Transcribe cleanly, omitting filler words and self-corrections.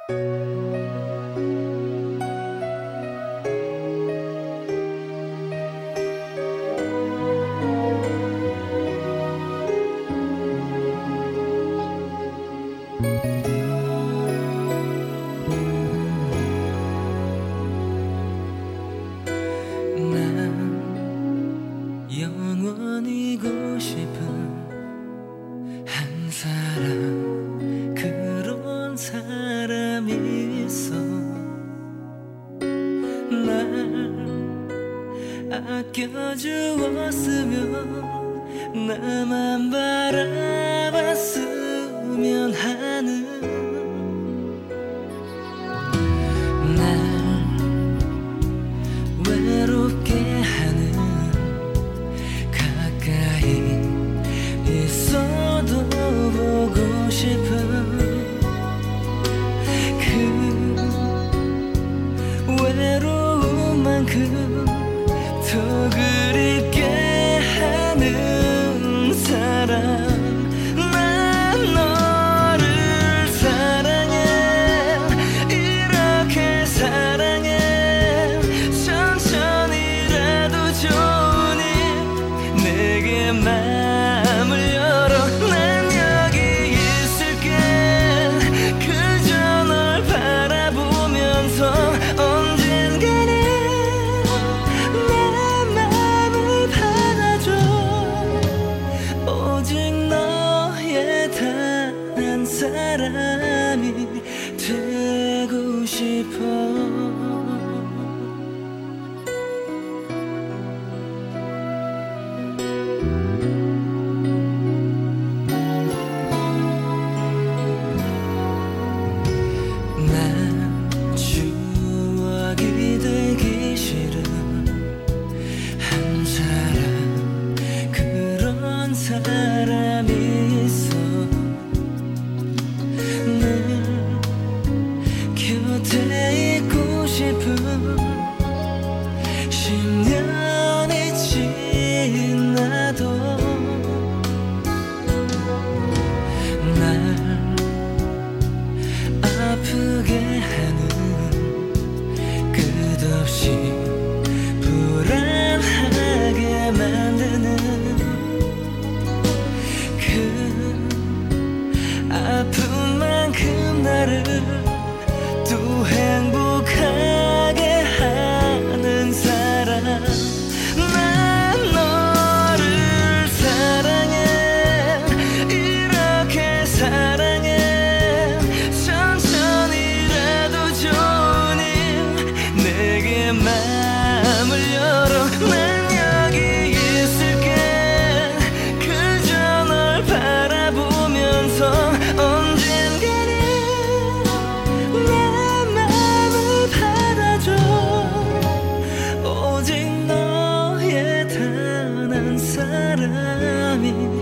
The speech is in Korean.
영원히고 싶은 한 사람, 그런 사람이 있어. 날 아껴주었으면, 나만 바라봤으면 하는, 날 외롭게 하는, 있어도 보고 싶은 그 외로움만큼 더 그립게 하는 사람. 난 너를 사랑해, 이렇게 사랑해. 천천히라도 좋으니 내게 마음을 열어. 난 여기 있을게. 그저 널 바라보면서 언젠가는 내 마음을 받아줘. 오직 너의 단 한 사람이 되고 싶어. 추억이 되기 싫은 한 사람, 그런 사람이 있어. 늘 곁에 있고 싶은 10년이 지나도 날 아프게 하는, 끝없이 불안하게 만드는 그 아픔만큼 나를 또 행복하게 하는 사람. 난 너를 사랑해, 이렇게 사랑해. 천천히라도 좋으니 내게 마음을 열어. 난 여기 있을게. 그저 널 바라보면서 언젠가는 내 마음을 받아줘. 오직 너의 단 한 사람이